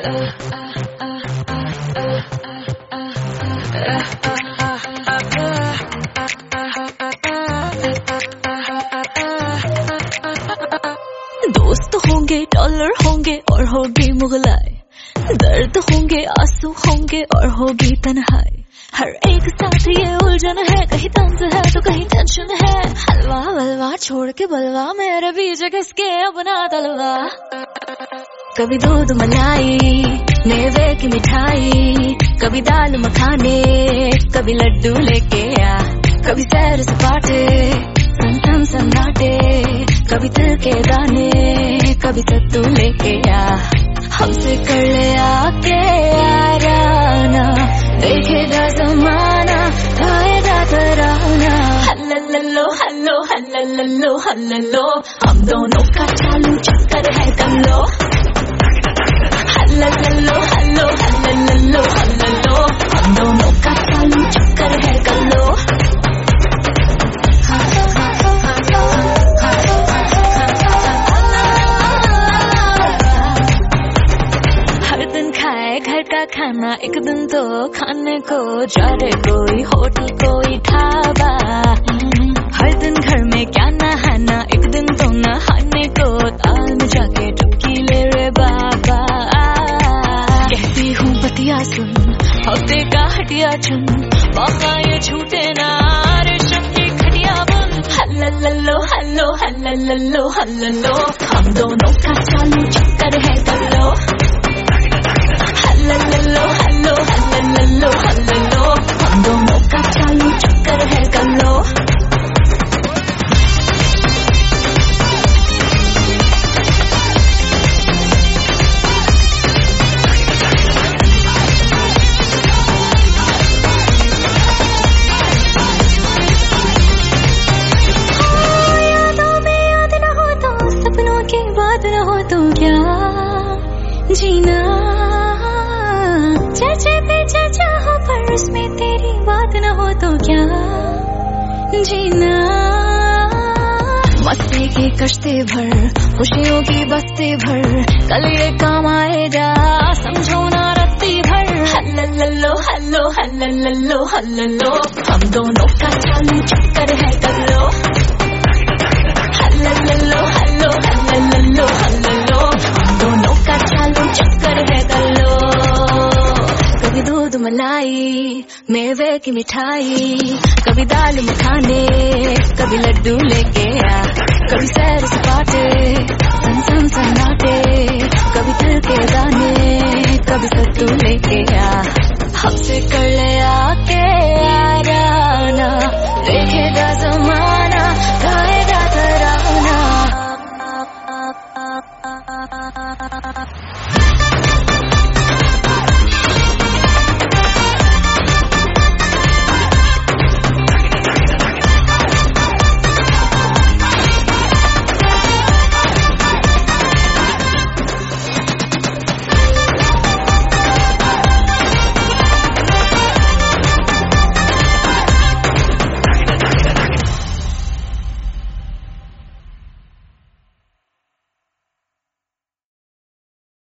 दोस्त होंगे, डॉलर होंगे और होगी मुगलाई, दर्द होंगे, आंसू होंगे और होगी तन्हाई। हर एक साथ ये उलझन है, कहीं तंज है तो कहीं टेंशन है। हलवा वलवा छोड़ के बलवा, मेरे बीच किसके अपना तलवा। कभी दूध मलाई, मेवे की मिठाई, कभी दाल मखाने, कभी लड्डू लेके आ। कभी सैर सपाटे, सनसन सन्नाटे, कभी तिल के दाने, कभी सत्तू लेके आ। हमसे कर ले आके याराना, देखेगा जमाना, खाएगा तराना। हल्लल्लो हल्लो हल्लल्लो हल्लल्लो, हम दोनों का चालू चक्कर है कल्लो। हल्लल्लो हल्लो हल्लल्लो हल्लल्लो, हम दोनों का चालू चक्कर है कल्लो। घर का खाना एक दिन तो खाने को जाए, कोई होटल कोई ढाबा। हर दिन घर में क्या नहाना, एक दिन तो नहाने को ताल में जाके डुबकी ले रे बाबा। कहती हूँ बतिया सुन, हफ्ते का हटिया चुन, मौका ये छूटे ना, रेशम की खटिया बुन। हल्लल्लो हल्लो हल्लल्लो हल्लल्लो, हम दोनों का चालू चक्कर है कल्लो। हल्लल्लो हल्लो हल्लल्लो हल्लल्लो, हम दोनों का चालू चक्कर है कल्लो। यादों में याद न हो तो, सपनों की बात न हो तो क्या जीना। चर्चे पे चर्चा हो पर उसमें तेरी बात न हो तो क्या जीना। मस्ती की कश्ती भर, खुशियों की बस्ती भर, कल ये काम आएगा समझो ना रत्ती भर। हल्लल्लो हल्लो हल्लल्लो हल्लल्लो, हम दोनों का चालू चक्कर है कल्लो। हल्लल्लो हल्लो हल्लल्लो हल्लल्लो, हम दोनों का चालू चक्कर है कल्लो। कभी दूध मलाई, मेवे की मिठाई, कभी दाल मखाने, कभी लड्डू लेके आ। कभी सैर सपाटे,